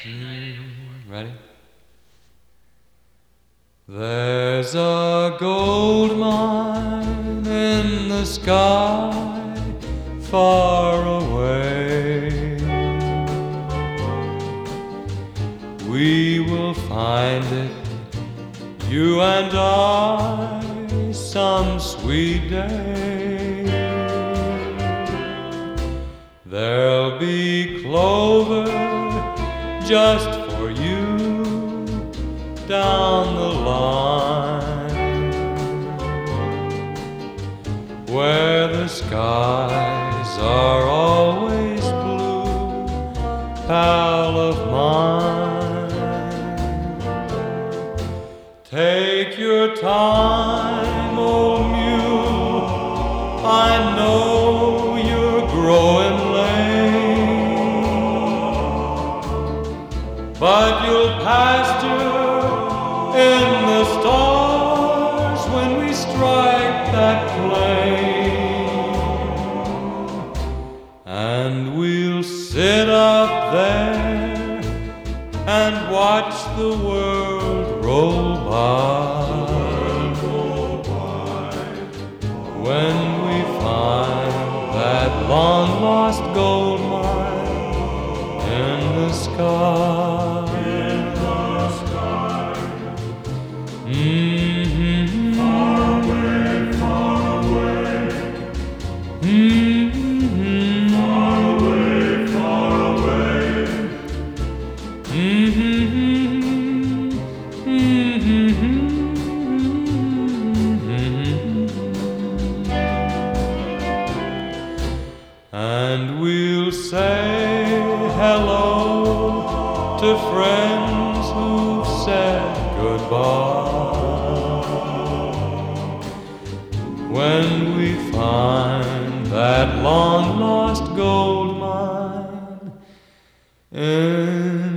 Ready? There's a gold mine in the sky far away. We will find it, you and I, some sweet day. There'll be clover just for you down the line, where the skies are always blue, pal of mine. Take your time, old mule, I know you're growing lame, but you'll pasture in the stars when we strike that plain, and we'll sit up there and watch the world roll by. When we find that long lost gold mine in the sky. Far away, far away. Far away, far away. And we'll say hello to friends who've said goodbye. When we find that long lost gold mine in